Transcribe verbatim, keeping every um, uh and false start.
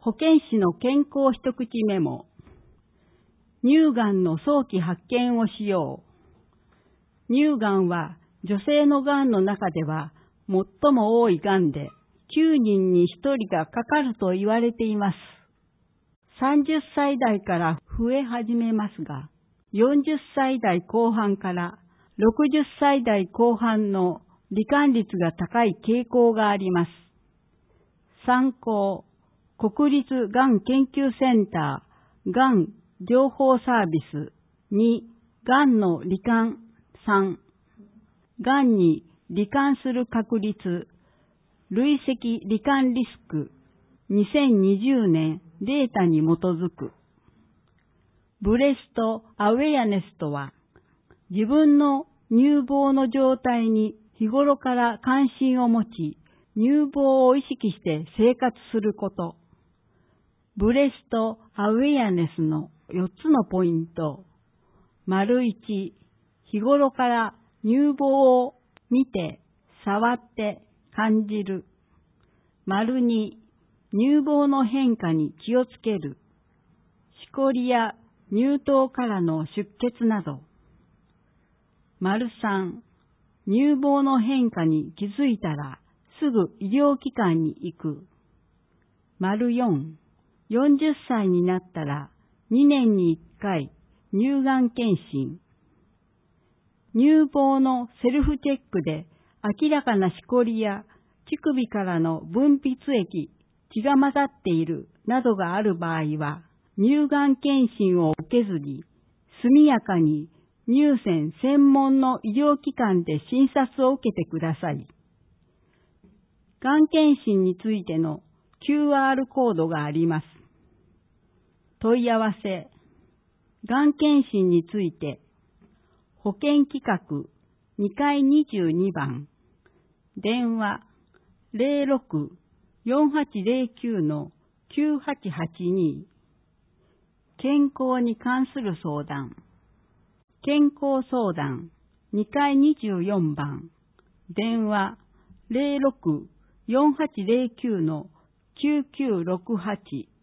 保健師の健康一口メモ。乳がんの早期発見をしよう。乳がんは女性のがんの中では最も多いがんで、きゅうにんにひとりがかかると言われています。さんじゅっさい代から増え始めますが、よんじゅっさい代後半からろくじゅっさい代後半の罹患率が高い傾向があります。参考、国立がん研究センター、がん情報サービス。に、がんの罹患。さん、がんに罹患する確率、累積罹患リスク。にせんにじゅうねんデータに基づく。ブレストアウェアネスとは、自分の乳房の状態に日頃から関心を持ち、乳房を意識して生活すること。ブレストアウェアネスのよっつのポイント。丸いち、日頃から乳房を見て、触って感じる。丸に、乳房の変化に気をつける。しこりや乳頭からの出血など。丸さん、乳房の変化に気づいたらすぐ医療機関に行く。丸よん、よんじゅっさいになったらにねんにいっかい乳がん検診。乳房のセルフチェックで明らかなしこりや乳首からの分泌液、血が混ざっているなどがある場合は、乳がん検診を受けずに、速やかに乳腺専門の医療機関で診察を受けてください。がん検診についての キューアール コードがあります。問い合わせ、がん検診について、保険企画にかいにじゅうにばん、電話 ゼロろく よんはちゼロきゅう のきゅうはちはちに、健康に関する相談、健康相談にかいにじゅうよんばん、電話 ゼロろく よんはちゼロきゅう のきゅうきゅうろくはち